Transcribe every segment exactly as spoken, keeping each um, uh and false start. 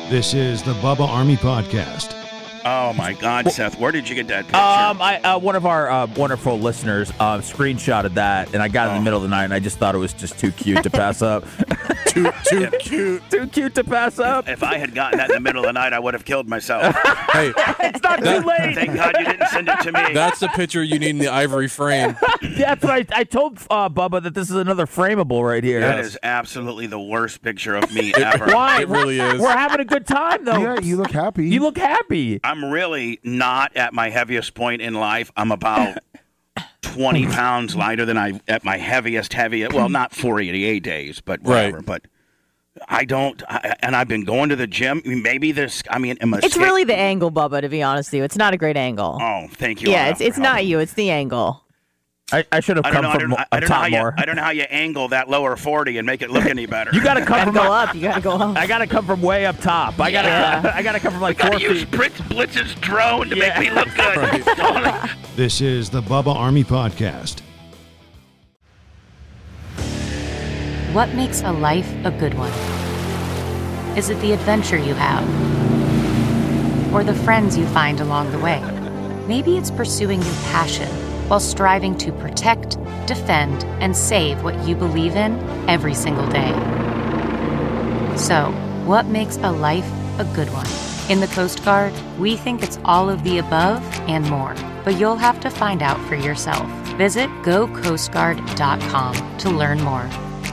This is the Bubba Army Podcast. Oh, my God, Seth. Where did you get that picture? Um, I uh, one of our uh, wonderful listeners uh, screenshotted that, and I got it in the middle of the night, and I just thought it was just too cute to pass up. too too cute. Too cute to pass up. If I had gotten that in the middle of the night, I would have killed myself. Hey, It's not that- too late. Thank God you didn't send it to me. that's the picture you need in the ivory frame. That's what I, I told uh, Bubba that this is another frameable right here. That is absolutely the worst picture of me ever. Why? It really is. We're having a good time, though. Yeah, you look happy. You look happy. I'm really not at my heaviest point in life. I'm about twenty pounds lighter than I at my heaviest, heaviest. Well, not four eighty-eight days, but whatever. Right. But I don't, I, and I've been going to the gym. Maybe this, I mean, am I It's sca- really the angle, Bubba, to be honest with you. It's not a great angle. Oh, thank you. yeah, Anna, it's for it's not helping. you. It's the angle. I, I should have I don't come know. I from don't, I a don't know how top you. more. I don't know how you angle that lower forty and make it look any better. You got to come Gotta from go a- up. You gotta go up. I got to come from way up top. I got to. Yeah. I got to come from like Gotta four use feet. Blitz, Blitz's drone to Yeah. make me look good. This is the Bubba Army Podcast. What makes a life a good one? Is it the adventure you have? Or the friends you find along the way? Maybe it's pursuing your passion while striving to protect, defend, and save what you believe in every single day. So, what makes a life a good one? In the Coast Guard, we think it's all of the above and more, but you'll have to find out for yourself. Visit go coast guard dot com to learn more.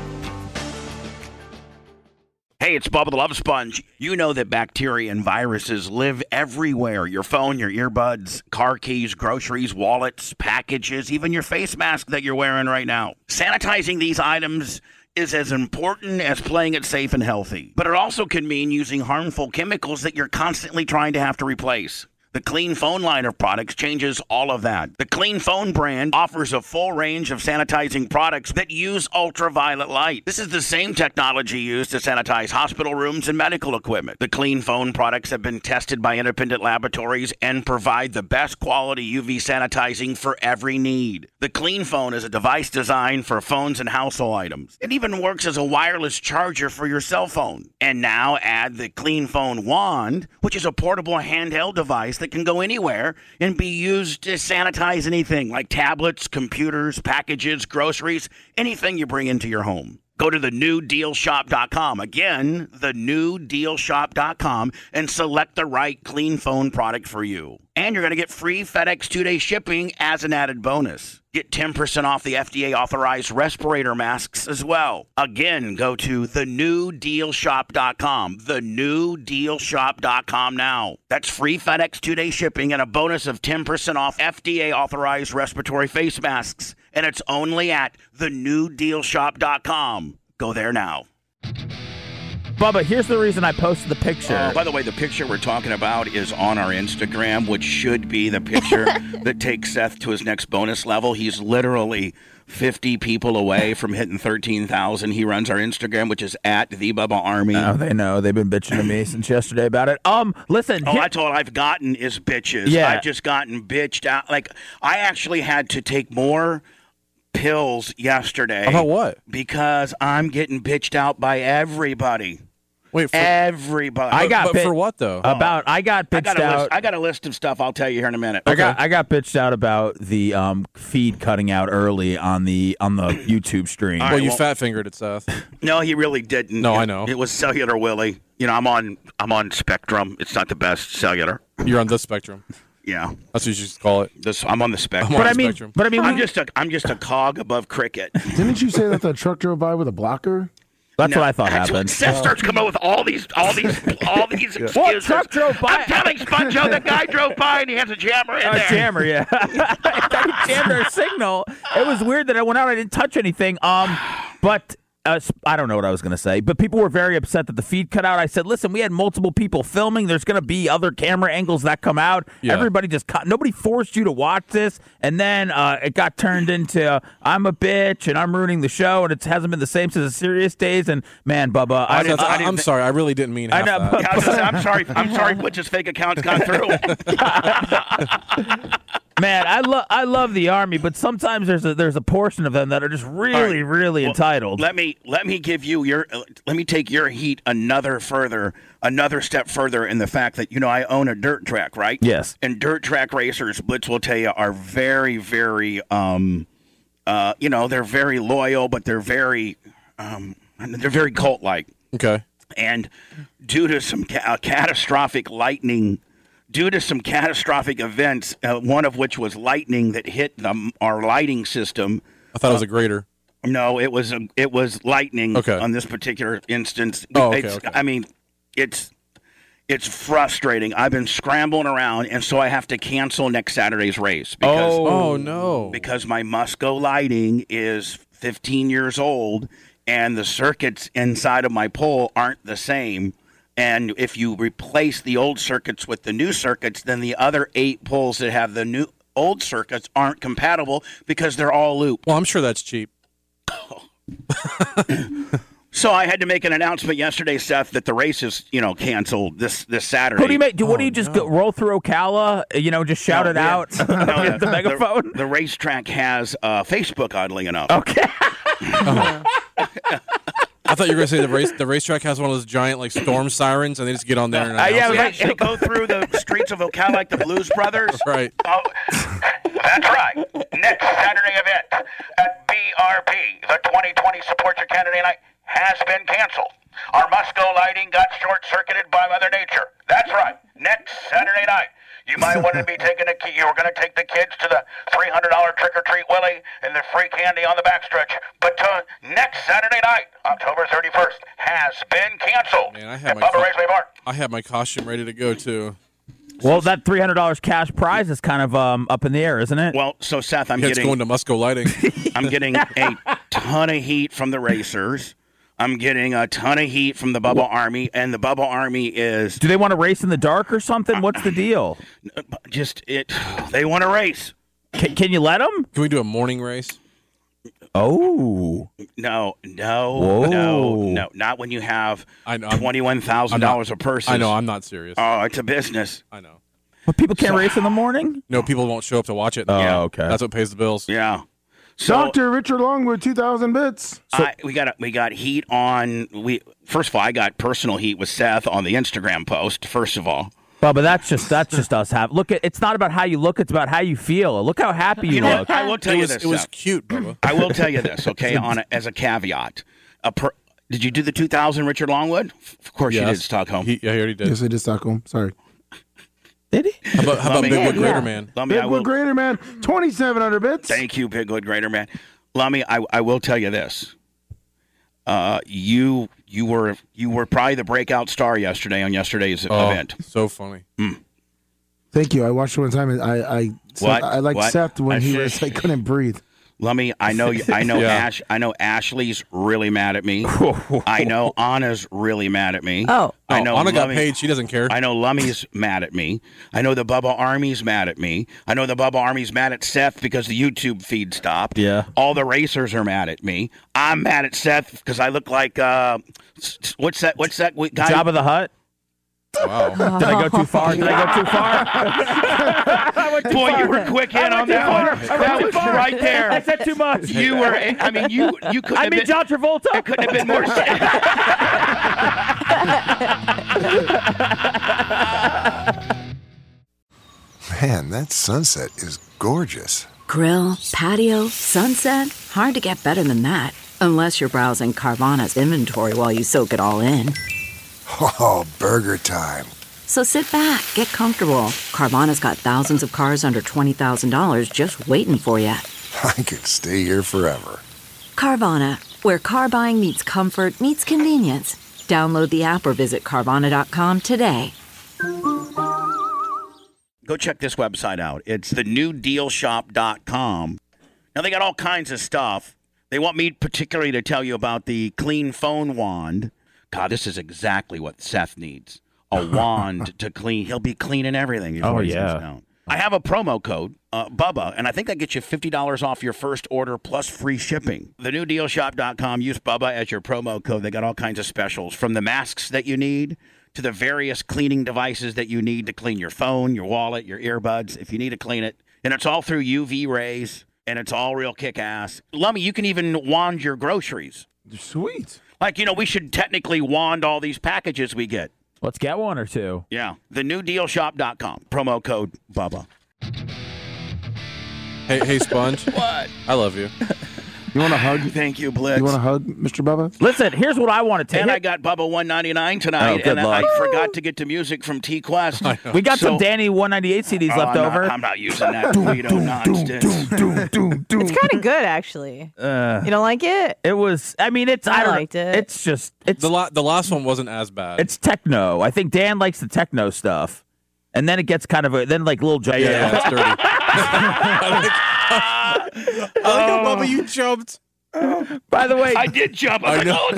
Hey, it's Bubba the Love Sponge. You know that bacteria and viruses live everywhere. Your phone, your earbuds, car keys, groceries, wallets, packages, even your face mask that you're wearing right now. Sanitizing these items is as important as playing it safe and healthy. But it also can mean using harmful chemicals that you're constantly trying to have to replace. The Clean Phone line of products changes all of that. The Clean Phone brand offers a full range of sanitizing products that use ultraviolet light. This is the same technology used to sanitize hospital rooms and medical equipment. The Clean Phone products have been tested by independent laboratories and provide the best quality U V sanitizing for every need. The Clean Phone is a device designed for phones and household items. It even works as a wireless charger for your cell phone. And now add the Clean Phone Wand, which is a portable handheld device that can go anywhere and be used to sanitize anything like tablets, computers, packages, groceries, anything you bring into your home. Go to the new deal shop dot com. Again, the new deal shop dot com and select the right Clean Phone product for you. And you're going to get free FedEx two-day shipping as an added bonus. Get ten percent off the F D A-authorized respirator masks as well. Again, go to the new deal shop dot com. the new deal shop dot com now. That's free FedEx two-day shipping and a bonus of ten percent off F D A-authorized respiratory face masks. And it's only at the new deal shop dot com. Go there now. Bubba, here's the reason I posted the picture. Uh, by the way, the picture we're talking about is on our Instagram, which should be the picture that takes Seth to his next bonus level. He's literally fifty people away from hitting thirteen thousand. He runs our Instagram, which is at the Bubba Army. Oh, they know. They've been bitching to me since yesterday about it. Um, listen. Oh, here- that's all I've gotten is bitches. Yeah. I've just gotten bitched out. Like, I actually had to take more pills yesterday. About what? Because I'm getting bitched out by everybody. Wait, for, Everybody. I got but bit- for what though? about I got I bitched got, a out. list, I got a list of stuff I'll tell you here in a minute. I got I got bitched out about the um, feed cutting out early on the on the YouTube stream. All well, right, you well- fat fingered it, Seth. No, he really didn't. No, It- I know. It was Cellular Willie. You know, I'm on I'm on Spectrum. It's not the best cellular. You're on the spectrum. Yeah. That's what you should call it. This I'm on the Spectrum. I'm but on I the mean, spectrum. but I mean, I'm we- just a I'm just a cog above cricket. Didn't you say that the truck drove by with a blocker? that's No, what I thought that's happened. What Seth starts coming up with all these all these all these excuses. What truck drove by? I'm telling Sponjo the guy drove by and he has a jammer in A there. jammer, yeah. I jammed our signal. It was weird that I went out. I didn't touch anything. Um, but uh, I don't know what I was going to say. But people were very upset that the feed cut out. I said, listen, we had multiple people filming. There's going to be other camera angles that come out. Yeah. Everybody just cut. Nobody forced you to watch this. And then uh, it got turned into uh, I'm a bitch and I'm ruining the show, and it hasn't been the same since the serious days. And man, Bubba, I, I didn't. didn't- I, didn't am thi- sorry. I really didn't mean I half know, that. but- Yeah, I was gonna say, I'm sorry. I'm sorry. Which his fake account's gone through. Man, I love I love the Army, but sometimes there's a there's a portion of them that are just really, right. really Well, entitled. Let me let me give you your uh, let me take your heat another further, another step further in the fact that you know I own a dirt track, right? Yes. And dirt track racers, Blitz will tell you, are very, very, um, uh, you know, they're very loyal, but they're very, um, they're very cult-like. Okay. And due to some ca- uh, catastrophic lightning. Due to some catastrophic events, uh, one of which was lightning that hit the, our lighting system. I thought it was a grater. No, it was a, it was lightning Okay. on this particular instance. Oh, okay, It's- okay. I mean, it's it's frustrating. I've been scrambling around, and so I have to cancel next Saturday's race because Oh, no. because my Musco lighting is fifteen years old, and the circuits inside of my pole aren't the same. And if you replace the old circuits with the new circuits, then the other eight poles that have the new old circuits aren't compatible because they're all looped. Well, I'm sure that's cheap. So I had to make an announcement yesterday, Seth, that the race is, you know, canceled this this Saturday. Who do you make? Do, what do you just go, roll through Ocala? You know, just shout No, it yeah. out No, at the megaphone. The, the racetrack has uh, Facebook, oddly enough. Okay. I thought you were going to say the race the racetrack has one of those giant like storm sirens, and they just get on there and Uh, yeah, announce They it. like- actually go through the streets of Ocala like the Blues Brothers. Right. Oh, that's right. Next Saturday event at B R P, the twenty twenty Support Your Candidate Night, has been canceled. Our Musco lighting got short-circuited by Mother Nature. That's right. Next Saturday night, you might want to be taking a kid. You were going to take the kids to the three hundred dollars trick-or-treat Willie and the free candy on the backstretch. But uh, next Saturday night, October thirty-first, has been canceled. Man, I have at my Bubba co- Raceway Park. I have my costume ready to go too. Well, that three hundred dollars cash prize is kind of um, up in the air, isn't it? Well, so Seth, I'm Yeah, it's getting going to Musco Lighting. I'm getting a ton of heat from the racers. I'm getting a ton of heat from the Bubba Army, and the Bubba Army is Do they want to race in the dark or something? What's the deal? just it. They want to race. Can, can you let them? Can we do a morning race? Oh. No, no, Whoa. no, no, not when you have I know. I'm- twenty-one thousand dollars a person. I know. I'm not serious. Oh, it's a business. I know. But people can't race in the morning? No, people won't show up to watch it. Oh, Yeah. okay. That's what pays the bills. Yeah. So Doctor Richard Longwood, two thousand bits. I, we got we got heat on. We first of all, I got personal heat with Seth on the Instagram post. First of all, Well, but that's just that's just us. Have look at. It's not about how you look. It's about how you feel. Look how happy you, you know look. what? I will tell It you was, this. it was Seth. cute, Bubba. I will tell you this, okay? on a, as a caveat, a per, did you do the two thousand Richard Longwood? Of course you did, Yes. Stockholm. He, yeah, he already did. Yes, I did Stockholm. Sorry. Did he? How about, how about Lummi. Big Wood Yeah. Greater Man? Lummi, I will, Bigwood Greater Man, twenty-seven hundred bits. thank you, Big Wood Greater Man. Lummi, I, I will tell you this. Uh, you you were you were probably the breakout star yesterday on yesterday's Oh, event. so funny. Thank you. I watched it one time, and I I What? I like What? Seth when I he should- was like couldn't breathe. Lummi, I know you, I know Yeah. Ash I know Ashley's really mad at me. I know Anna's really mad at me. Oh. I Oh, know Anna got Lummi- paid. She doesn't care. I know Lummy's mad at me. I know the Bubba Army's mad at me. I know the Bubba Army's mad at Seth because the YouTube feed stopped. Yeah. All the racers are mad at me. I'm mad at Seth because I look like uh, s- s- what's that? What's that guy? Job of the Hut. Wow. Did I go too far? Did I go too far? I went too Boy, far. you were quick in I went on too that far. one. I went That too was far. right I there. said too much. You were. I mean, you you couldn't. I have mean, been, John Travolta. It couldn't have been more. Man, that sunset is gorgeous. Grill, patio, sunset. Hard to get better than that. Unless you're browsing Carvana's inventory while you soak it all in. Oh, burger time. So sit back, get comfortable. Carvana's got thousands of cars under twenty thousand dollars just waiting for you. I could stay here forever. Carvana, where car buying meets comfort, meets convenience. Download the app or visit Carvana dot com today. Go check this website out. It's the new deal shop dot com. Now, they got all kinds of stuff. They want me particularly to tell you about the clean phone wand. God, this is exactly what Seth needs. A wand to clean. He'll be cleaning everything. Oh, before he yeah. sits down. I have a promo code, uh, Bubba, and I think that gets you fifty dollars off your first order plus free shipping. The new deal shop dot com. Use Bubba as your promo code. They got all kinds of specials, from the masks that you need to the various cleaning devices that you need to clean your phone, your wallet, your earbuds. If you need to clean it, and it's all through U V rays, and it's all real kick-ass. Lummy, you can even wand your groceries. Sweet. Like, you know, we should technically wand all these packages we get. Let's get one or two. Yeah. the new deal shop dot com. Promo code Bubba. Hey, hey, Sponge. What? I love you. You want a hug? Thank you, Blitz. You want a hug, Mister Bubba? Listen, here's what I want to take. And I got Bubba one ninety-nine tonight, Oh, good and luck. I forgot to get to music from T-Quest. We got So- some Danny one ninety-eight C Ds Oh, left I'm over. Not, I'm not using that Guido nonsense. It's kind of good, actually. Uh, You don't like it? it was. I mean, it's. I, I don't liked know, it. It's just. It's. The la- the last one wasn't as bad. It's techno. I think Dan likes the techno stuff, and then it gets kind of a, then like little yeah, yeah, it's dirty. I like, I like how Bubba you jumped. By the way, I did jump. I was I like, know. oh, it's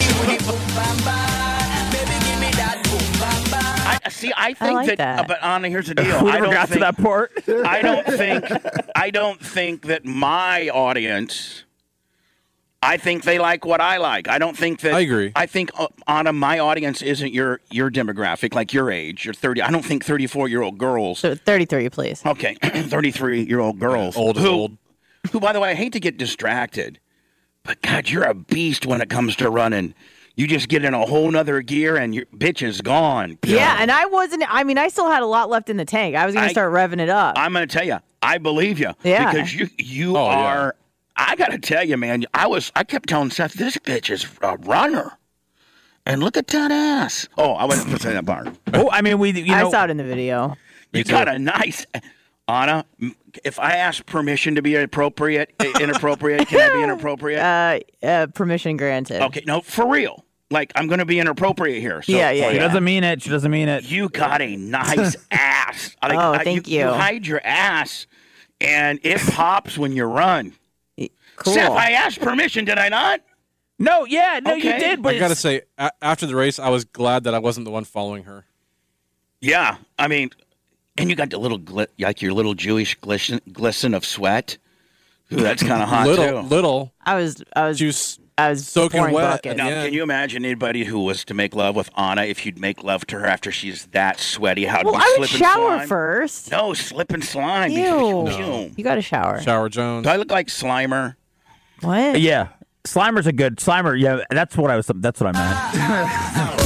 like. I, see, I think like that, that. uh, but Anna, here's the deal. we I never don't got think, to that part. I don't think, I don't think that my audience. I think they like what I like. I don't think that. I agree. I think uh, Anna, my audience isn't your your demographic, like your age. You're thirty. I don't think thirty-four year old girls. So thirty-three, please. Okay, thirty-three year old girls. Old is who, old. Who, by the way, I hate to get distracted, but God, you're a beast when it comes to running. You just get in a whole nother gear and your bitch is gone. Yeah, and I wasn't. I mean, I still had a lot left in the tank. I was going I- to start revving it up. I'm going to tell you, I believe you. Yeah. Because you you Oh, yeah. are. I got to tell you, man. I was. I kept telling Seth, this bitch is a runner, and look at that ass. Oh, I wasn't saying that part. Oh, I mean, we. You know, I saw it in the video. You got a nice. Anna, if I ask permission to be appropriate, inappropriate, can I be inappropriate? Uh, uh, permission granted. Okay, no, for real. Like, I'm going to be inappropriate here. So, Yeah, yeah, She yeah. doesn't mean it. She doesn't mean it. You got a nice ass. Like, Oh, uh, thank you. you. You hide your ass, and it pops when you run. Cool. Seth, I asked permission, did I not? No, yeah, no, you Okay. did. But I gotta it's- say, a- after the race, I was glad that I wasn't the one following her. Yeah, I mean, and you got the little, gli- like your little Jewish glisten, glisten of sweat. Ooh, that's kind of hot, little, too. little I was. I was. juice. I was soaking pouring wet. buckets. Now, Yeah. can you imagine anybody who was to make love with Anna, if you'd make love to her after she's that sweaty? How'd Well, we I would slip and shower slime? first. No, slip and slime. Ew. Ew. You got to shower. Shower Jones. Do I look like Slimer? What? Yeah, Slimer's a good Slimer. Yeah, that's what I was. That's what I meant.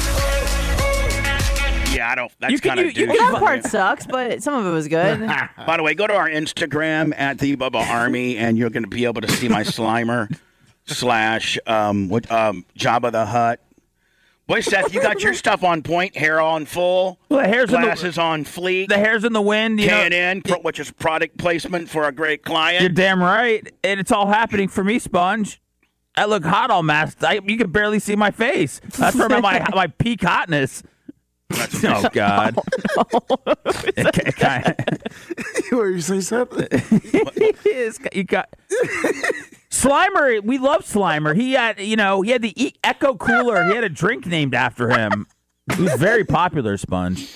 Yeah, I don't. That's You can- kind of you- you douche. Well, that part sucks, but some of it was good. By the way, go to our Instagram at the Bubba Army, and you're going to be able to see my Slimer slash um, what, um, Jabba the Hutt. Boy, Seth, you got your stuff on point. Hair on full. Well, the hair's in the- glasses on fleek. The hair's in the wind. You K know, and N, pro- which is product placement for a great client. you're damn right, and it's all happening for me, Sponge. I look hot all masked. I, you can barely see my face. That's from my my peak hotness. Oh God! It ca- it kinda- What were you saying, Seth? It's got- you got Slimer. We love Slimer. He had, you know, he had the e- Echo Cooler. He had a drink named after him. He was very popular, Sponge.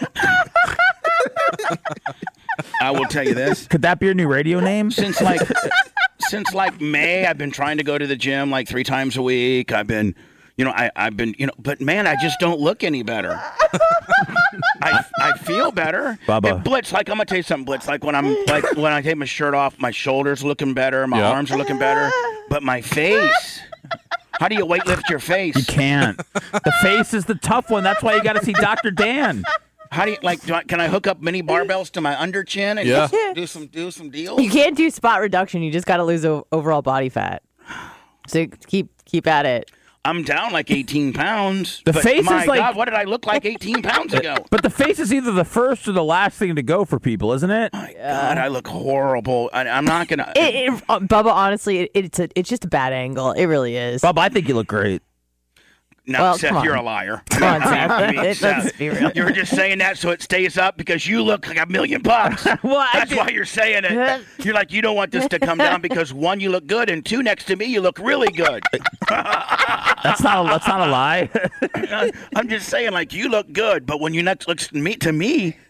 I will tell you this. Could that be your new radio name? Since like since like May, I've been trying to go to the gym like three times a week. I've been, you know, I, I've been, you know, but man, I just don't look any better. I, I feel better. Bubba. And Blitz, like I'm gonna tell you something, Blitz. Like when I'm like when I take my shirt off, my shoulders looking better, my Yeah. arms are looking better, but my face. How do you weight lift your face? You can't. The face is the tough one. That's why you got to see Doctor Dan. How do you like? Do I, can I hook up mini barbells to my under chin and Yeah. just do some do some deals? You can't do spot reduction. You just got to lose o- overall body fat. So keep keep at it. I'm down like eighteen pounds. The but face my is like- God, what did I look like eighteen pounds ago? But the face is either the first or the last thing to go for people, isn't it? My God, I look horrible. I, I'm not gonna. It, it, uh, Bubba, honestly, it, it's a, it's just a bad angle. It really is. Bob, I think you look great. No, Well, Seth, come on. you're a liar. Come on, Seth. I mean, Let's Seth, be real. You're just saying that so it stays up because you look like a million bucks. Well, I That's did- why you're saying it. You're like, you don't want this to come down because one, you look good, and two, next to me, you look really good. That's not a, that's not a lie. I'm just saying, like, you look good, but when you next look to me, to me,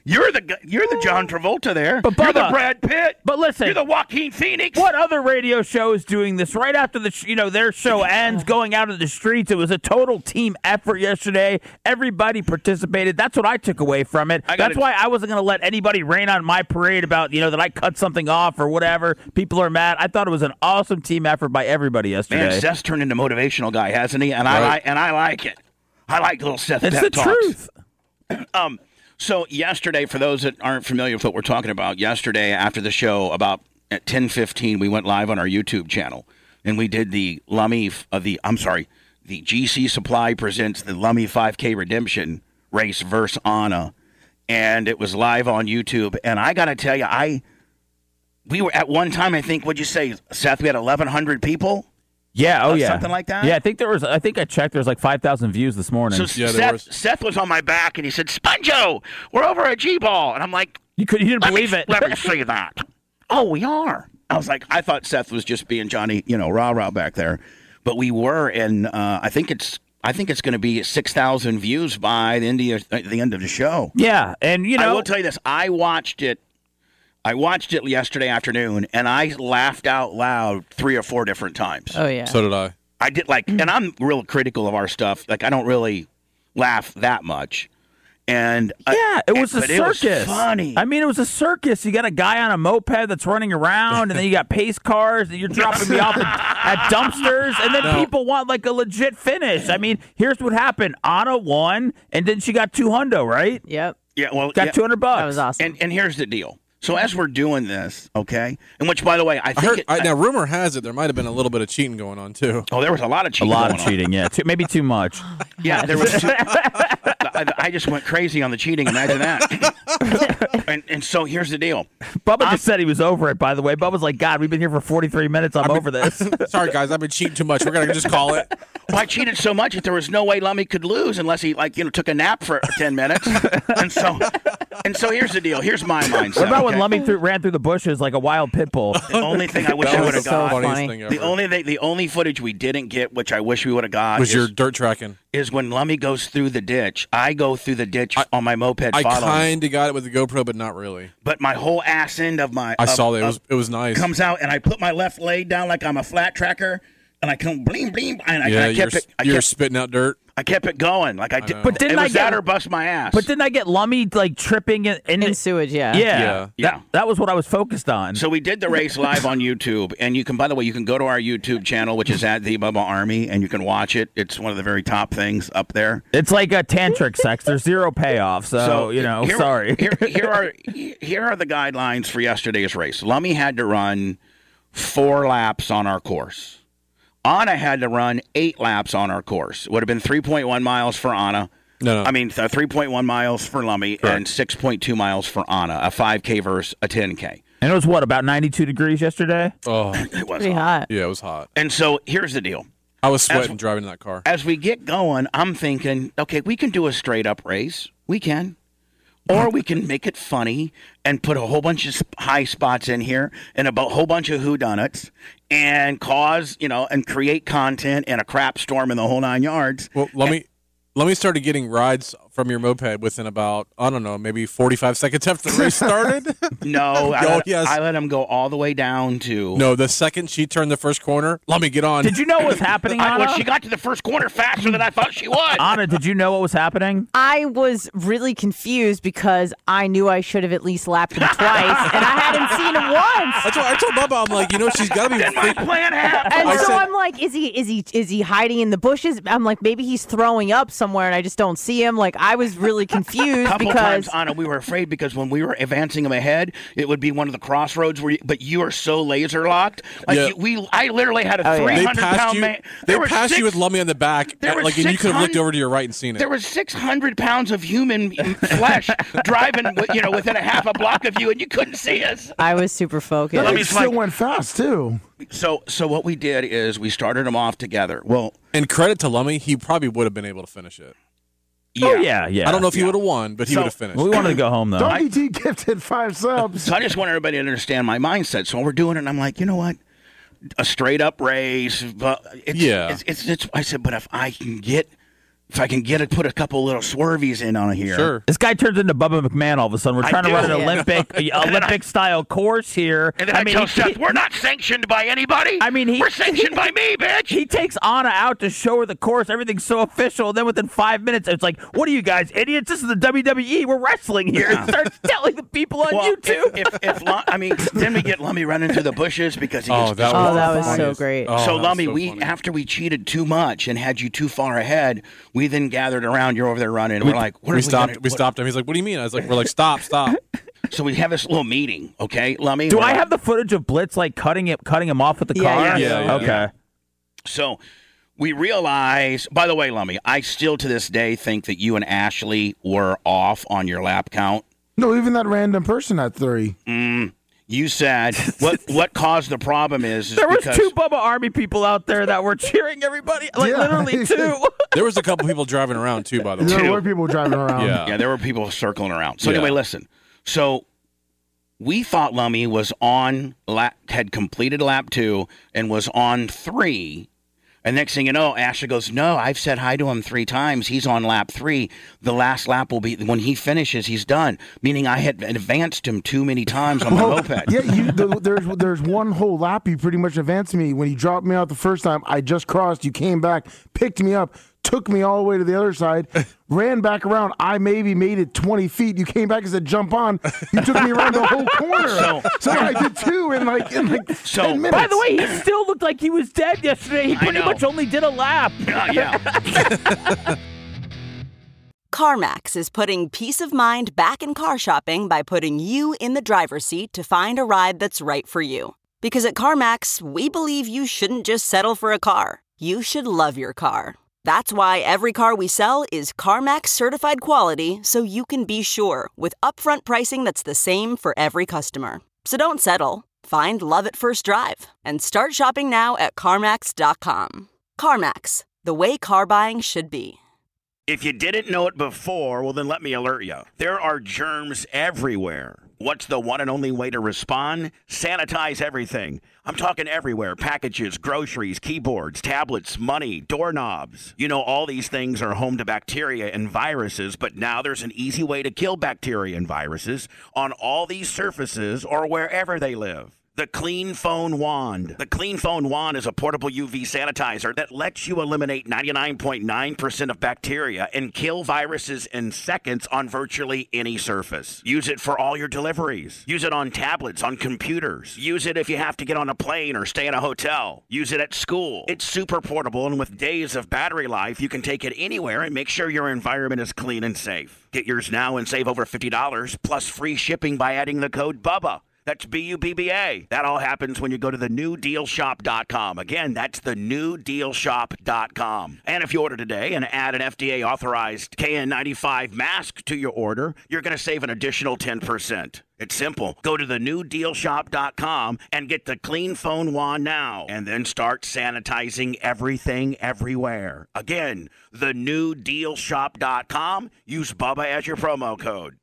You're the you're the John Travolta there. But you're the Bubba- Brad Pitt. But listen, You're the Joaquin Phoenix. what other radio show is doing this right after the sh- you know their show ends, going out in the streets? It was a total team effort yesterday. Everybody participated. That's what I took away from it. I gotta- That's why I wasn't going to let anybody rain on my parade about you know that I cut something off or whatever. People are mad. I thought it was an awesome team effort by everybody yesterday. Man, Seth's turned into motivational guy, hasn't he? And I Right. like and I like it. I like little Seth it's pep the talks. truth. Um, so yesterday, for those that aren't familiar with what we're talking about, yesterday after the show, about at ten fifteen, we went live on our YouTube channel and we did the Lummy of the. I'm sorry, the G C Supply presents the Lummy five K Redemption race versus Anna, and it was live on YouTube. And I got to tell you, I we were at one time. I think what'd you say, Seth? We had eleven hundred people. Yeah. Oh Uh, yeah. something like that? Yeah. I think there was. I think I checked. There was like five thousand views this morning. So Yeah, there Seth, was. Seth was on my back and he said, "Sponjo, we're over at G-Ball," and I'm like. you could. You didn't Let believe me, it. Let me see that. Oh, we are. I was like, I thought Seth was just being Johnny, you know, rah rah back there, but we were, and uh, I think it's, I think it's going to be six thousand views by the end of the, the end of the show. Yeah, and you know. I will tell you this: I watched it. I watched it yesterday afternoon, and I laughed out loud three or four different times. Oh yeah. So did I. I did like, and I'm real critical of our stuff. Like, I don't really laugh that much. And uh, Yeah, it was a but circus. It was funny. I mean, it was a circus. You got a guy on a moped that's running around, and then you got pace cars, and you're dropping me off at, at dumpsters, and then No. people want like a legit finish. I mean, here's what happened: Anna won, and then she got two hundo, right? Yep. yeah, well, Got yeah. two hundred bucks. That was awesome. And and here's the deal. So as we're doing this, okay, and which, by the way, I I think heard. it, I, now, rumor has it there might have been a little bit of cheating going on too. oh, there was a lot of A cheating. lot of going on. cheating, yeah, too, maybe too much. Yeah, there was. Too, I, I just went crazy on the cheating. Imagine that. and and so here's the deal. Bubba just said he was over it. By the way, Bubba's like, God, we've been here for forty-three minutes. I'm over this. Sorry, guys, I've been cheating too much. We're gonna just call it. Well, I cheated so much that there was no way Lummy could lose unless he like you know took a nap for ten minutes. and so and so here's the deal. Here's my mindset. What about when okay? Lummy threw, ran through the bushes like a wild pit bull? The only thing I wish That I would was have the got. funniest funny. thing ever. The only thing, the only footage we didn't get, which I wish we would have got, was is, your dirt tracking. is when Lummy goes through the ditch. I go through the ditch on my moped I following, kind of got it with the GoPro, but not really. but my whole ass end of my I of- saw that. It of- was it was nice. comes out, and I put my left leg down like I'm a flat tracker, and I come bling bling, and I, yeah, I you're, kept it. I you're kept, spitting out dirt. I kept it going, like I did. know. But didn't it I was get- that or bust my ass? But didn't I get Lummy like tripping in, in, In sewage, yeah. Yeah, Yeah. Yeah. That, that was what I was focused on. So we did the race live on YouTube, and you can, by the way, you can go to our YouTube channel, which is at the Bubba Army, and you can watch it. It's one of the very top things up there. It's like a tantric sex. There's zero payoff. So, you know, here, sorry. here, here are here are the guidelines for yesterday's race. Lummy had to run four laps on our course. Anna had to run eight laps on our course. It would have been three point one miles for Anna. No, no. I mean, th- three point one miles for Lummy and six point two miles for Anna, a five K versus a ten K. And it was what, about ninety-two degrees yesterday? oh, It was Pretty hot. yeah, it was hot. And so here's the deal. I was sweating driving in that car. As we get going, I'm thinking, okay, we can do a straight up race. We can. Or we can make it funny and put a whole bunch of sp- high spots in here and a bo- whole bunch of whodunits and cause, you know, and create content and a crap storm in the whole nine yards. Well, let me let me started getting rides from your moped within about I don't know maybe forty-five seconds after the race started. No, I, Oh, let, yes. I let him go all the way down to. No, the second she turned the first corner, let me get on. Did you know what was happening, I, Anna? when she got to the first corner faster than I thought she would. Anna, did you know what was happening? I was really confused because I knew I should have at least lapped him twice, and I hadn't seen him once. That's what I told Bubba. I'm like, you know, she's got to be. Then my freak- plan happened. And I so said- I'm like, is he is he is he hiding in the bushes? I'm like, maybe he's throwing up somewhere, and I just don't see him. Like, I was really confused couple because times, Anna, we were afraid because when we were advancing him ahead, it would be one of the crossroads where. You, but you are so laser locked. Like Yeah. you, we, I literally had a Oh, yeah. three They hundred passed pound you. man. They There were passed six, you with Lummy on the back, there were like, and you could have looked six hundred over to your right and seen it. There was six hundred pounds of human flesh driving, you know, within a half a block of you, and you couldn't see us. I was super focused. Let It me still like- went fast too. So, so what we did is we started them off together. Well, and credit to Lummy, he probably would have been able to finish it. yeah, Oh, yeah, yeah. I don't know if he would have won, but he So- would have finished. We wanted to go home, though. Donkey T gifted five subs. So I just want everybody to understand my mindset. So we're doing it, and I'm like, you know what? A straight up race, but it's, Yeah. it's, it's, it's. I said, but if I can get if I can get it, put a couple little swervies in on here. Sure. This guy turns into Bubba McMahon all of a sudden. We're I trying to do. run an Yeah. Olympic Olympic style course here. And then I, I mean, tell he- Seth, we're not sanctioned by anybody. I mean, he- we're sanctioned by me, bitch. He takes Anna out to show her the course. Everything's so official. And then within five minutes, it's like, what are you guys, idiots? This is the W W E. We're wrestling here. Yeah. And starts telling the people on well, YouTube. If, if, if Lum- I mean, then we get Lummy running through the bushes because he gets Oh, that Oh, was, that was funny. so great. Oh, so, that was Lummy, so we funny. after we cheated too much and had you too far ahead, we then gathered around. You're over there running. And we, we're like, what are we we stopped. gonna- we what- stopped him. He's like, "What do you mean?" I was like, "We're like, stop, stop." So we have this little meeting, okay, Lummy? Do We're I like- have the footage of Blitz like cutting it, cutting him off with the Yeah, car? yeah, yeah, yeah. Okay. Yeah. So we realize, by the way, Lummy, I still to this day think that you and Ashley were off on your lap count. No, even that random person at three. You said what what caused the problem is, is There was because two Bubba Army people out there that were cheering everybody. Like Yeah. literally two. There was a couple people driving around too, by the way. There Two. were people driving around. Yeah. yeah, there were people circling around. So Yeah. anyway, listen. So we thought Lummy was on lap, had completed lap two and was on three. And next thing you know, Ashley goes, no, I've said hi to him three times. He's on lap three. The last lap will be, when he finishes, he's done. Meaning I had advanced him too many times on my Well, moped. yeah, you, the, there's there's one whole lap you pretty much advanced me. When you dropped me out the first time, I just crossed. You came back, picked me up, took me all the way to the other side, ran back around. I maybe made it twenty feet. You came back and said, jump on. You took me around the whole corner. So- So, I did two in like, in like So- ten minutes. By the way, he still looked like he was dead yesterday. He I pretty know. much only did a lap. Uh, yeah. CarMax is putting peace of mind back in car shopping by putting you in the driver's seat to find a ride that's right for you. Because at CarMax, we believe you shouldn't just settle for a car. You should love your car. That's why every car we sell is CarMax certified quality, so you can be sure with upfront pricing that's the same for every customer. So don't settle. Find love at first drive and start shopping now at CarMax dot com. CarMax, the way car buying should be. If you didn't know it before, well, then let me alert you. There are germs everywhere. What's the one and only way to respond? Sanitize everything. I'm talking everywhere. Packages, groceries, keyboards, tablets, money, doorknobs. You know, all these things are home to bacteria and viruses, but now there's an easy way to kill bacteria and viruses on all these surfaces or wherever they live. The Clean Phone Wand. The Clean Phone Wand is a portable U V sanitizer that lets you eliminate ninety-nine point nine percent of bacteria and kill viruses in seconds on virtually any surface. Use it for all your deliveries. Use it on tablets, on computers. Use it if you have to get on a plane or stay in a hotel. Use it at school. It's super portable, and with days of battery life, you can take it anywhere and make sure your environment is clean and safe. Get yours now and save over fifty dollars plus free shipping by adding the code BUBBA. That's B U B B A. That all happens when you go to the new deal shop dot com. Again, that's the new deal shop dot com. And if you order today and add an F D A-authorized K N ninety-five mask to your order, you're going to save an additional ten percent. It's simple. Go to the new deal shop dot com and get the Clean Phone Wand now, and then start sanitizing everything everywhere. Again, the new deal shop dot com. Use Bubba as your promo code.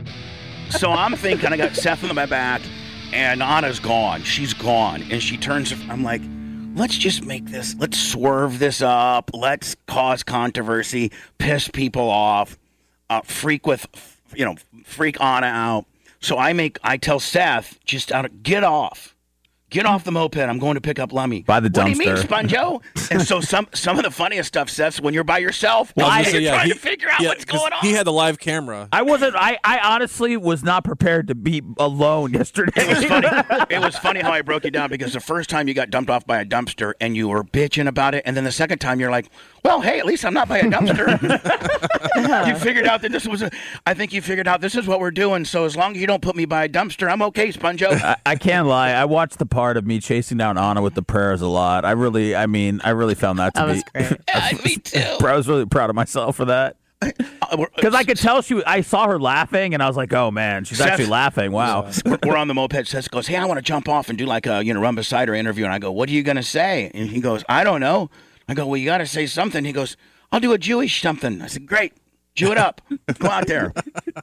So I'm thinking, I got Seth on my back, and Anna's gone. She's gone. And she turns, I'm like, let's just make this, let's swerve this up. Let's cause controversy, piss people off, uh, freak with, you know, freak Anna out. So I make, I tell Seth, just out of, get off. Get off the moped. I'm going to pick up Lummy. By the What do you mean, dumpster. Sponjo? And so some some of the funniest stuff, Seth, when you're by yourself, Well, I while was gonna you're say, yeah, trying he- to figure out yeah, what's 'cause going on. He had the live camera. I wasn't. I, I honestly was not prepared to be alone yesterday. It was funny. It was funny how I broke you down because the first time you got dumped off by a dumpster and you were bitching about it, and then the second time you're like, "Well, hey, at least I'm not by a dumpster." You figured out that this was. A, I think you figured out this is what we're doing. So as long as you don't put me by a dumpster, I'm okay, Sponjo. I, I can't lie. I watched the part of me chasing down Anna with the prayers a lot. I really, I mean, I really found that to That be. was great. Yeah, me too. I was really proud of myself for that. Because I could tell she, I saw her laughing, and I was like, "Oh man, she's Seth- actually laughing." Wow. we're, we're on the moped. Seth goes, "Hey, I want to jump off and do like a you know run beside her interview." And I go, "What are you gonna say?" And he goes, "I don't know." I go, "Well, you got to say something." He goes, "I'll do a Jewish something." I said, "Great, Jew it up. Go out there."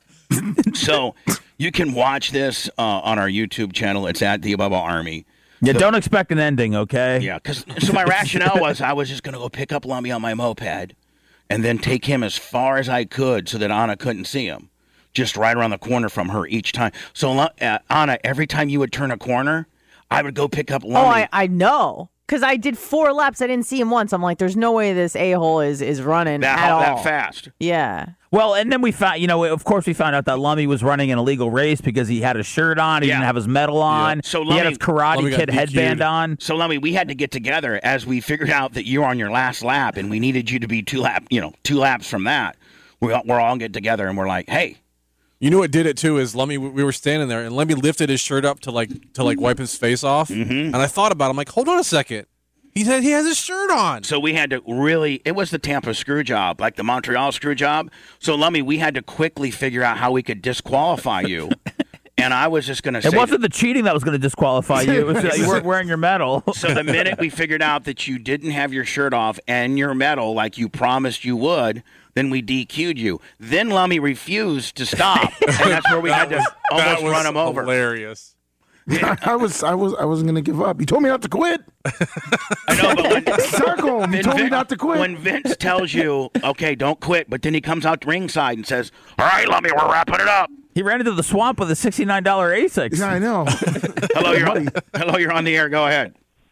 So you can watch this uh, on our YouTube channel. It's at the Bubba Army. Yeah, don't expect an ending, okay? Yeah, because so my rationale was I was just gonna go pick up Lummy on my moped, and then take him as far as I could so that Anna couldn't see him, just right around the corner from her each time. So, uh, Anna, every time you would turn a corner, I would go pick up Lummy. Oh, I, I know. Because I did four laps. I didn't see him once. I'm like, there's no way this a-hole is, is running that, at all. That fast. Yeah. Well, and then we found, you know, of course we found out that Lummy was running an illegal race because he had a shirt on, he yeah. didn't have his medal on, yeah. so he Lummy, had his Karate Lummy Kid headband on. So, Lummy, we had to get together as we figured out that you were on your last lap, and we needed you to be two lap, you know, two laps from that. We all, we're all get together, and we're like, hey. You know what did it too is Lummy. We were standing there, and Lummy lifted his shirt up to like to like wipe his face off, mm-hmm. and I thought about it. I'm like, hold on a second. He said he has his shirt on. So we had to really, it was the Tampa screw job, like the Montreal screw job. So, Lummy, we had to quickly figure out how we could disqualify you. And I was just going to say. It wasn't the cheating that was going to disqualify you. It was that you weren't wearing your medal. So the minute we figured out that you didn't have your shirt off and your medal like you promised you would, then we D Q'd you. Then Lummy refused to stop. And that's where we had to was, almost run him over. Hilarious. Yeah. I was, I was, I wasn't gonna give up. You told me not to quit. I know, but when circle him, you told Vin, me not to quit. When Vince tells you, "Okay, don't quit," but then he comes out ringside and says, "All right, Lummy, we're wrapping it up." He ran into the swamp with a sixty-nine dollar A six. Yeah, I know. hello, you're on, hello, you're on the air. Go ahead.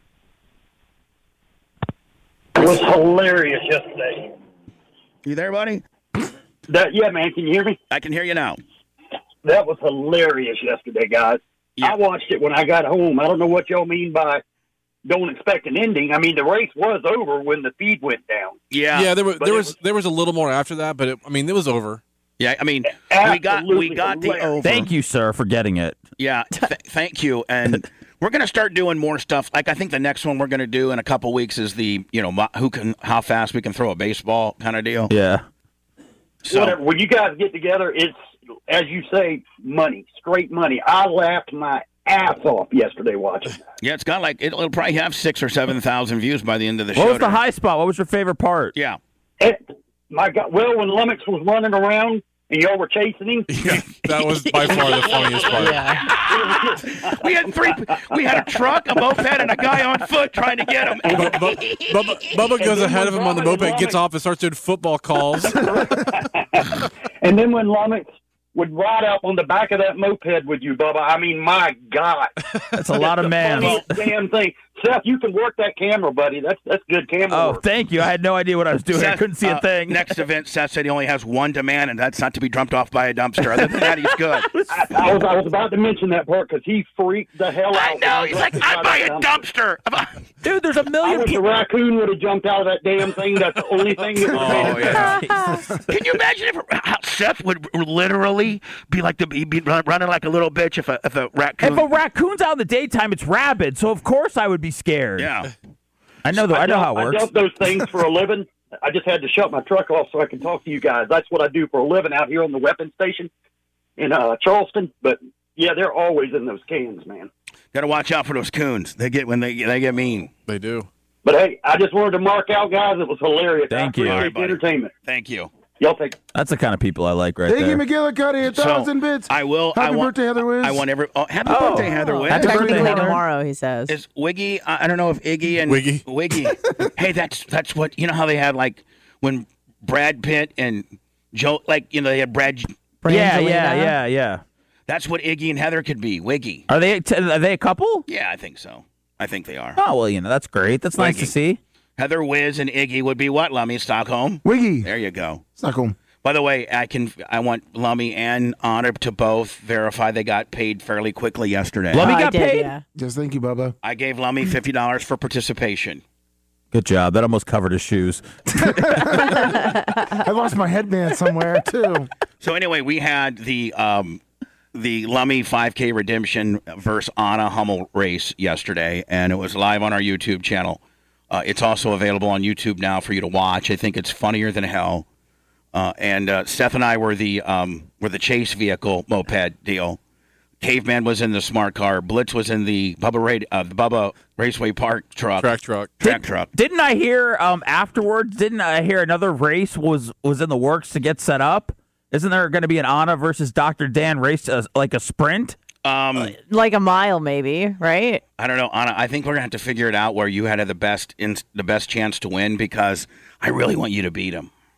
It was hilarious yesterday. You there, buddy? That yeah, man. Can you hear me? I can hear you now. That was hilarious yesterday, guys. Yeah. I watched it when I got home. I don't know what y'all mean by don't expect an ending. I mean, the race was over when the feed went down. Yeah, yeah. There was but there was, was there was a little more after that, but it, I mean, it was over. Yeah, I mean, Absolutely we got we got hilarious. the over. Thank you, sir, for getting it. Yeah, th- thank you. And we're going to start doing more stuff. Like I think the next one we're going to do in a couple weeks is the you know who can how fast we can throw a baseball kind of deal. Yeah. So Whatever. When you guys get together, it's as you say, money, straight money. I laughed my ass off yesterday watching that. Yeah, it's got like it'll, it'll probably have six or seven thousand views by the end of the what show. What was the today. high spot? What was your favorite part? Yeah. It, my God. Well, when Lummox was running around and y'all were chasing him. Yeah, that was by far the funniest part. Yeah. we had three. We had a truck, a moped, and a guy on foot trying to get him. Bubba, Bubba, Bubba goes ahead of him on the moped, gets off, and starts doing football calls. And then when Lummox would ride up on the back of that moped with you, Bubba, I mean, my God. That's a lot of man. Damn thing. Seth, you can work that camera, buddy. That's that's good camera Oh, work. thank you. I had no idea what I was doing. Seth, I couldn't see uh, a thing. Next event, Seth said he only has one demand, and that's not to be dumped off by a dumpster. Other than that, he's good. I, I, was, I was about to mention that part because he freaked the hell out. I know. He's like, I'd buy a dumpster. Dude, there's a I million wish a people. raccoon would have jumped out of that damn thing. That's the only thing that would have Oh, made it. yeah. Can you imagine if how Seth would literally be like the he'd be running like a little bitch if a if a raccoon? If a raccoon's out in the daytime, it's rabid. So of course I would be scared. Yeah. I know. The, I, I know how it I works. dump those things for a living. I just had to shut my truck off so I can talk to you guys. That's what I do for a living out here on the weapons station in uh, Charleston. But yeah, they're always in those cans, man. Got to watch out for those coons. They get when they they get mean. They do. But hey, I just wanted to mark out, guys. It was hilarious. Thank I you. appreciate All right, the buddy. entertainment. Thank you. Y'all take. That's the kind of people I like right Thank there. you, McGillicuddy. A thousand So, bits. I will. Happy I want, birthday, Heather Wiz. I want every. Oh, happy Oh. birthday, Heather Wiz. Happy birthday, Technically Heather. tomorrow, he says. Is Wiggy? I I don't know if Iggy and Wiggy. Wiggy. Hey, that's that's what you know how they had like when Brad Pitt and Joe, like you know they had Brad. Yeah, Brangelina. yeah, yeah, yeah. That's what Iggy and Heather could be. Wiggy. Are they? T- are they a couple? Yeah, I think so. I think they are. Oh well, you know that's great. That's nice to Wiggy. see. Heather Wiz and Iggy would be what? Lummy Stockholm. Wiggy. There you go. Stockholm. By the way, I can. I want Lummy and Honor to both verify they got paid fairly quickly yesterday. Lummy Oh, I got did, paid. yeah. Just thank you, Bubba. I gave Lummy fifty dollars for participation. Good job. That almost covered his shoes. I lost my headband somewhere too. So anyway, we had the um, the Lummy five K Redemption versus Anna Hummel race yesterday, and it was live on our YouTube channel. Uh, it's also available on YouTube now for you to watch. I think it's funnier than hell. Uh, and uh, Seth and I were the um, were the chase vehicle moped deal. Caveman was in the smart car. Blitz was in the Bubba Ra- uh, the Bubba Raceway Park truck. Track truck. Track truck. Didn't I hear um, afterwards? Didn't I hear another race was was in the works to get set up? Isn't there going to be an Anna versus Doctor Dan race, uh, like a sprint? Um, Like a mile, maybe, right? I don't know, Anna. I think we're gonna have to figure it out where you had the best in, the best chance to win because I really want you to beat him.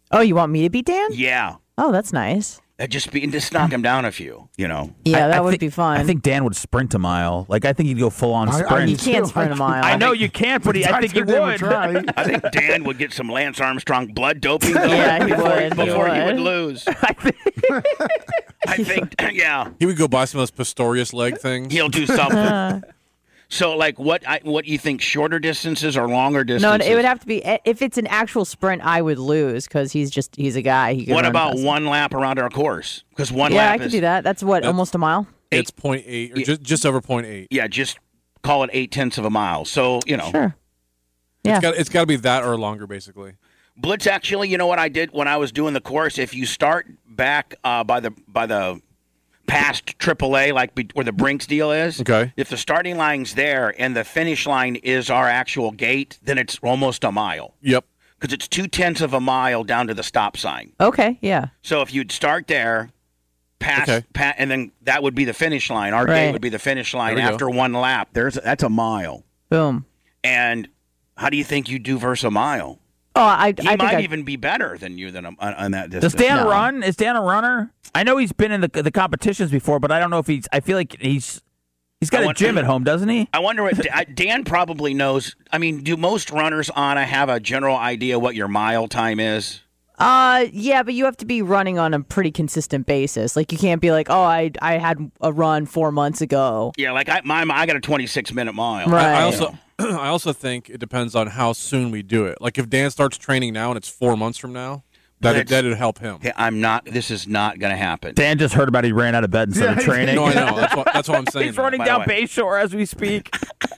Oh, you want me to beat Dan? Yeah. Oh, that's nice. Uh, Just be just knock him down a few, you know. Yeah, I- that I would think- be fun. I think Dan would sprint a mile. Like I think he'd go full on I- I sprint. he can't sprint a mile. I know you can't, but he, I think he Doctor would. try. I think Dan would get some Lance Armstrong blood doping Yeah, he before, would, he before he would would. lose. I think I think, yeah, He would go buy some of those Pistorius leg things. he'll do something. So, like, what I, what you think? Shorter distances or longer No, distances? it would have to be if it's an actual sprint. I would lose because he's just he's a guy. He could What run about faster. one lap around our course? Because one Yeah, lap I could is do that. That's what That's- almost a mile. It's point eight or just just over point eight. yeah, just call it eight tenths of a mile. So you know, Sure. Yeah. It's got it's got to be that or longer, basically. Blitz. Actually, you know what I did when I was doing the course? If you start back uh, by the by the past triple A, like be, where the Brinks deal is. Okay. If the starting line's there and the finish line is our actual gate, then it's almost a mile Yep. because it's two tenths of a mile down to the stop sign. Okay. Yeah. So if you'd start there, pass, Okay. pa- and then that would be the finish line. Our Right. gate would be the finish line There we go. after one lap. There's that's a mile. Boom. And how do you think you do versus a mile? Oh, I, I He think might I, even be better than you than on, on that Does distance. Dan No. run? Is Dan a runner? I know he's been in the the competitions before, but I don't know if he's. I feel like he's he's got I a want- gym at home, doesn't he? I wonder what Dan probably knows. I mean, do most runners, Anna, have a general idea what your mile time is? Uh, yeah, but you have to be running on a pretty consistent basis. Like you can't be like, oh, I I had a run four months ago. Yeah, like I my I got a twenty-six minute mile. Right. I, I also I also think it depends on how soon we do it. Like if Dan starts training now and it's four months from now, that That's- that'd help him. Okay, I'm not. This is not going to happen. Dan just heard about he ran out of bed instead of training. No, I know. That's what that's what I'm saying. He's running by the down way. Bayshore as we speak.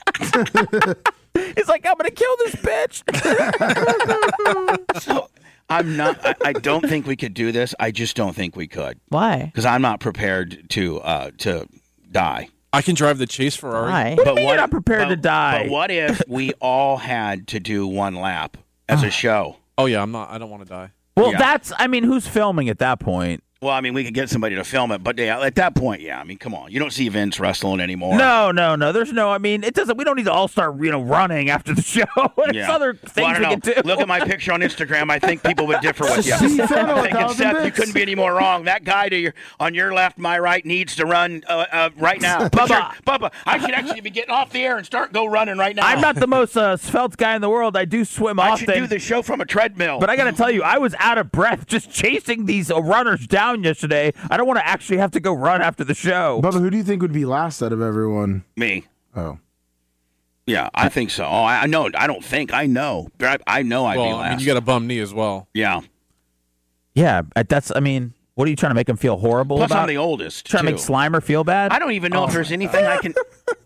He's like, I'm gonna kill this bitch. So I'm not. I, I don't think we could do this. I just don't think we could Why? because I'm not prepared to uh, to die. I can drive the Chase Ferrari. Why? What do you mean you're not prepared but- to die? But what if we all had to do one lap as a show? Oh yeah, I'm not. I don't want to die. Well, Yeah. that's. I mean, who's filming at that point? Well, I mean, we could get somebody to film it, but yeah, at that point, yeah. I mean, come on, you don't see Vince wrestling anymore. No, no, no. There's no. I mean, it doesn't. We don't need to all start, you know, running after the show. There's Yeah. other Well, things I we don't can know. do. Look at my picture on Instagram. I think people would differ with you. See, Fennel, I'm thinking, thousand Seth, you bits. couldn't be any more wrong. That guy to your on your left, my right, needs to run uh, uh, right now. Bubba. Sure, Bubba, I should actually be getting off the air and start go running right now. I'm not the most uh, svelte guy in the world. I do swim I often. should do the show from a treadmill. But I got to tell you, I was out of breath just chasing these uh, runners down yesterday. I don't want to actually have to go run after the show. Bubba, who do you think would be last out of everyone? Me. Oh. Yeah, I think so. Oh, I I know. I don't think. I know. I, I know I'd be Well, last. I mean, you got a bum knee as well. yeah. Yeah, uh, that's. I mean, what are you trying to make him feel horrible Plus, about? I'm the oldest. Trying to too. make Slimer feel bad? I don't even know if there's anything I can.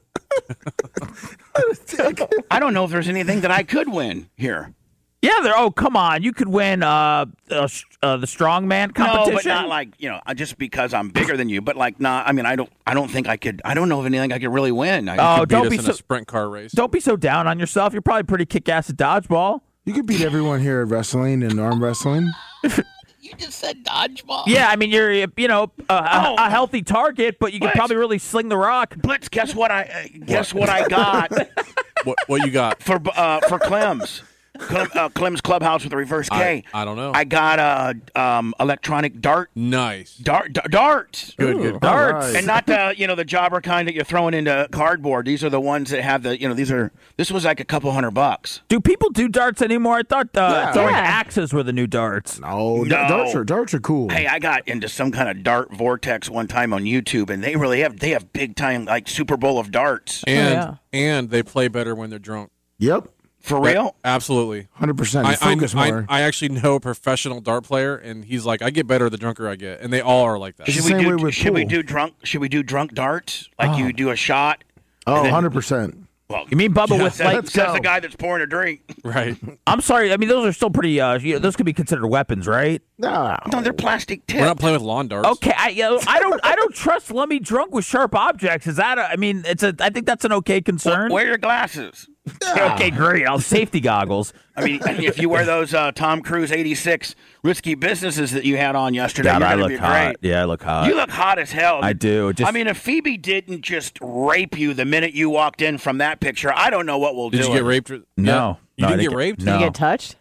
I don't know if there's anything that I could win here. Yeah, there. Oh, come on! You could win uh, uh, uh the strongman competition. No, but not like you know, just because I'm bigger than you. But like, not. I mean, I don't. I don't think I could. I don't know of anything I could really win. I, Oh, Could beat don't us be in so. a sprint car race. Don't be so down on yourself. You're probably pretty kick-ass at dodgeball. You could beat everyone here at wrestling and arm wrestling. you just said dodgeball. Yeah, I mean you're you know a, a, Oh. a healthy target, but you can Blitz. probably really sling the rock. Blitz, guess what? I uh, guess what I got What what you got? for uh, for Clem's. Clem, uh, Clem's Clubhouse with a reverse K. I, I don't know. I got a um, electronic dart, nice. dart, d- darts. Good, good. Darts. Right. And not the you know the jobber kind that you're throwing into cardboard. These are the ones that have the you know these are this was like a couple hundred bucks. Do people do darts anymore? I thought uh, Yeah. throwing Yeah. axes were the new darts. Oh, No. darts are darts are cool. Hey, I got into some kind of dart vortex one time on YouTube, and they really have they have big time like Super Bowl of darts And yeah. and they play better when they're drunk. Yep, for real. Absolutely. hundred percent. I, I, Focus I, more. I actually know a professional dart player, and he's like, I get better the drunker I get, and they all are like that. It's Should the we same do way with should we pool. do drunk should we do drunk darts like you do a shot? oh, then- hundred percent. Well, You mean Bubba with says, like? let's says go. the guy that's pouring a drink. Right. I'm sorry. I mean, those are still pretty. Uh, you know, those could be considered weapons, right? No, No, they're plastic tips. We're not playing with lawn darts. Okay, I, you know, I don't. I don't trust Lummy drunk with sharp objects. Is that? A, I mean, it's a. I think that's an okay concern. Wear your glasses. Okay, great. I'll safety goggles. I mean, if you wear those uh, Tom Cruise eighty-six risky businesses that you had on yesterday, God, you're I gonna look be hot. great. Yeah, I look hot. You look hot as hell. I do. Just, I mean, if Phoebe didn't just rape you the minute you walked in from that picture, I don't know what we'll Did do. you get raped? No. Yeah. You No, I didn't didn't get get- raped? no. Did you get touched?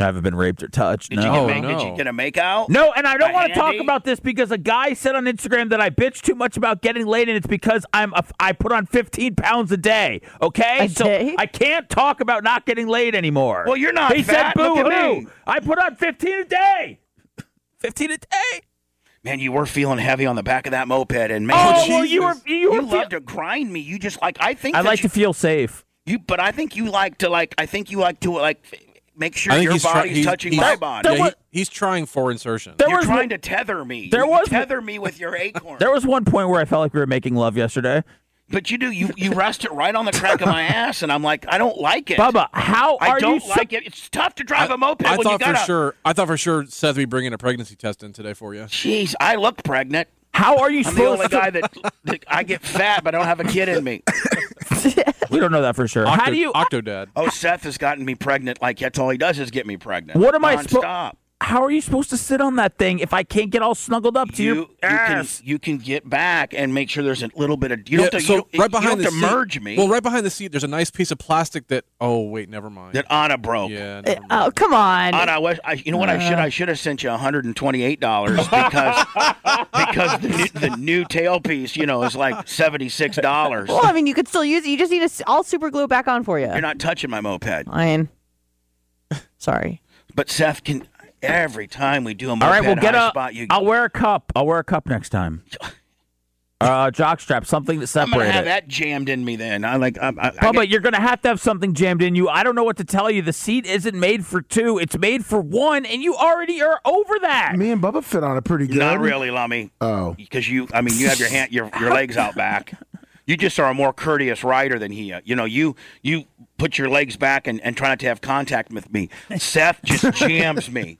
I haven't been raped or touched. Did, no. you, get Oh, make, no. did you get a make out? No, and I don't A want to talk handy? about this because a guy said on Instagram that I bitch too much about getting laid, and it's because I'm a, I put on fifteen pounds a day. Okay, A so day? I can't talk about not getting laid anymore. Well, you're not He fat. said, Look "Boo at hoo! me." I put on fifteen a day. Fifteen a day. Man, you were feeling heavy on the back of that moped, and man, Oh, you, well, you were you were. you love to grind me. You just like I think. I that like you, to feel safe. you, but I think you like to like. I think you like to like make sure I think your he's try- body's he's- touching he's- my body. There Yeah, was- he, he's trying for insertion. There You're was trying one- to tether me. There you was- tether me with your acorn. There was one point where I felt like we were making love yesterday. But you do. You you rest it right on the crack of my ass, and I'm like, I don't like it. Bubba, how I are don't you? like it. It's tough to drive I, a moped I when thought you got for sure. I thought for sure Seth would be bringing a pregnancy test in today for you. Jeez, I look pregnant. How are you I'm the supposed only to? guy that, that I get fat, but I don't have a kid in me. We don't know that for sure. Octo, how do you? Octodad. Oh, Seth has gotten me pregnant. Like that's all he does is get me pregnant. What am I supposed? Stop. How are you supposed to sit on that thing if I can't get all snuggled up to You, your you can ass? you can get back and make sure there's a little bit of you Yeah, don't have to, so you don't, right you behind don't the have to seat, merge me. Well, right behind the seat, there's a nice piece of plastic that. Oh wait, never mind. that Anna broke. yeah. Never mind. Oh, come on. Anna, I wish, I, you know what I should I should have sent you one hundred twenty-eight dollars because because the new, the new tailpiece, you know, is like seventy-six dollars. Well, I mean, you could still use it. You just need to. I'll super glue it back on for you. You're not touching my moped. Fine. Sorry. But Seth can every time we do a moped All right, we'll get high a. spot, you I'll wear a cup. I'll wear a cup next time. Uh, jock strap, something to I'm gonna separate have it. that jammed in me then. I like I, I, I Bubba, get- you're gonna have to have something jammed in you. I don't know what to tell you. The seat isn't made for two; it's made for one, and you already are over that. Me and Bubba fit on it pretty good. Not really, Lummy. Oh. Because you, I mean, you have your hand, your your legs out back. You just are a more courteous rider than he. Uh, you know, you you put your legs back and, and try not to have contact with me. Seth just jams me.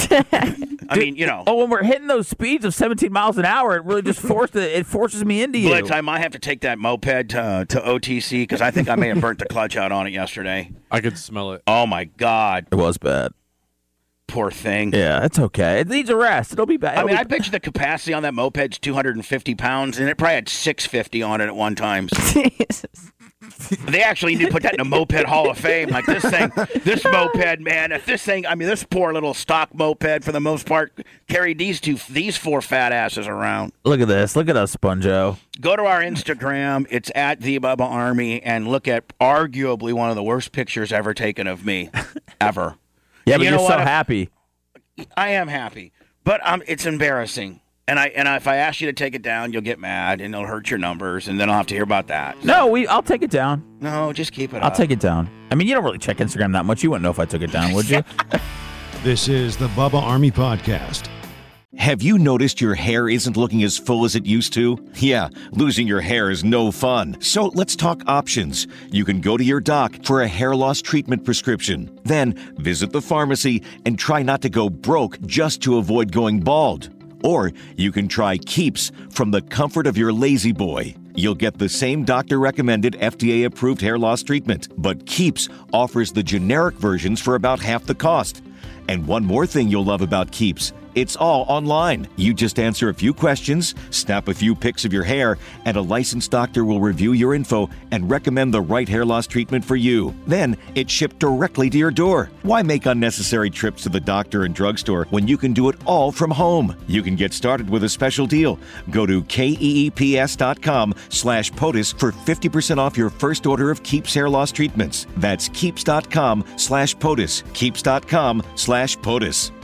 I mean, you know. Oh, when we're hitting those speeds of seventeen miles an hour, it really just forces it forces me into you. Blitz, I might have to take that moped to, to O T C because I think I may have burnt the clutch out on it yesterday. I could smell it. Oh my God, It was bad. poor thing. Yeah, it's okay. It needs a rest. It'll be bad. I It'll mean, be- I bet you the capacity on that moped's two hundred fifty pounds, and it probably had six fifty on it at one time. They actually need to put that in a moped hall of fame. Like this thing, this moped, man. If this thing, I mean, this poor little stock moped, for the most part, carried these two, these four fat asses around. Look at this. Look at us, Sponjo. Go to our Instagram. It's at the Bubba Army, and look at arguably one of the worst pictures ever taken of me, ever. Yeah, And but you you're know so what? If- happy. I am happy, but um, it's embarrassing. And I and if I ask you to take it down, you'll get mad, and it'll hurt your numbers, and then I'll have to hear about that. No, we. I'll take it down. No, just keep it I'll up. take it down. I mean, you don't really check Instagram that much. You wouldn't know if I took it down, would you? This is the Bubba Army Podcast. Have you noticed your hair isn't looking as full as it used to? Yeah, losing your hair is no fun. So let's talk options. You can go to your doc for a hair loss treatment prescription. Then visit the pharmacy and try not to go broke just to avoid going bald. Or you can try Keeps from the comfort of your lazy boy. You'll get the same doctor-recommended F D A-approved hair loss treatment, but Keeps offers the generic versions for about half the cost. And one more thing you'll love about Keeps. It's all online. You just answer a few questions, snap a few pics of your hair, and a licensed doctor will review your info and recommend the right hair loss treatment for you. Then it's shipped directly to your door. Why make unnecessary trips to the doctor and drugstore when you can do it all from home? You can get started with a special deal. Go to keeps.com slash POTUS for fifty percent off your first order of Keeps hair loss treatments. That's keeps.com slash POTUS. Keeps.com slash POTUS.